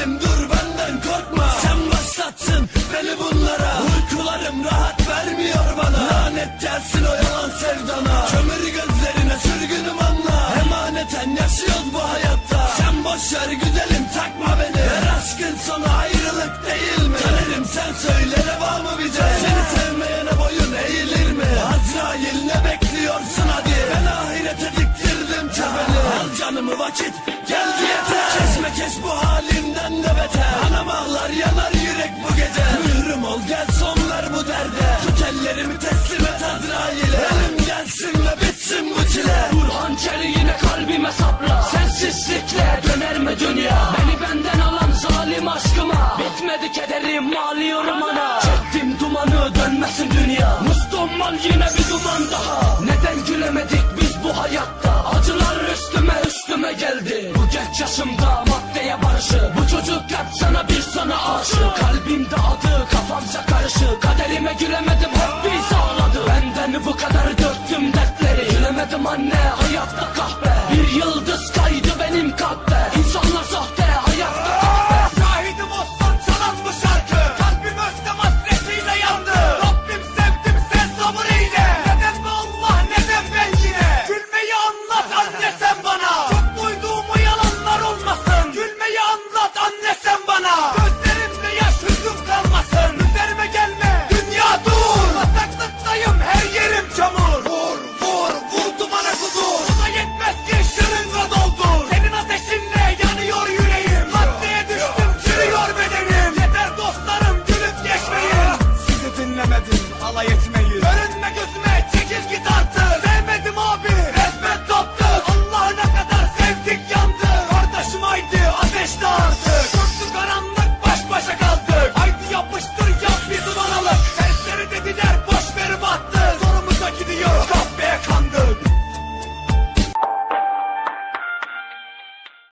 güzelim dur benden korkma. Sen başlattın beni bunlara. Uykularım rahat vermiyor bana. Lanet gelsin o yalan sevdana. Kömür gözlerine sürgünüm anla. Emaneten yaşıyoruz bu hayatta. Sen boşver güzelim takma beni. Her aşkın sonu ayrılık değil mi? Kaderim sen söyle reva mı bize? Seni sevmeyene boyun eğilir mi? Azrail ne bekliyorsun hadi? Ben ahirete diktirdim tepeni. Al canımı vakit geldi yeter. Kesme kes bu halimden de beter. Anam ağlar yanar yürek bu gece. Mührüm ol gel son ver bu derde. Tut ellerimi teslim et Azrail'e. Ölüm gelsin ve bitsin bu çile. Vur hançeri yine kalbime sapla. Sensizlikle döner mi dünya? Beni benden alan zalim aşkıma. Bitmedi kederim ağlıyorum ana. Çektim dumanı dönmesin dünya. Mustomal yine bir duman daha. Neden gülemedik biz bu hayatta? Acılar üstüme geldi. Bu genç yaşımda maddeye barışı. Bu çocuk hep sana bir sana aşık. Kalbimde adı kafamsa karışık. Kaderime gülemedim hep biz ağladı. Benden bu kadar döktüm dertleri. Gülemedim anne hayatta kahpe.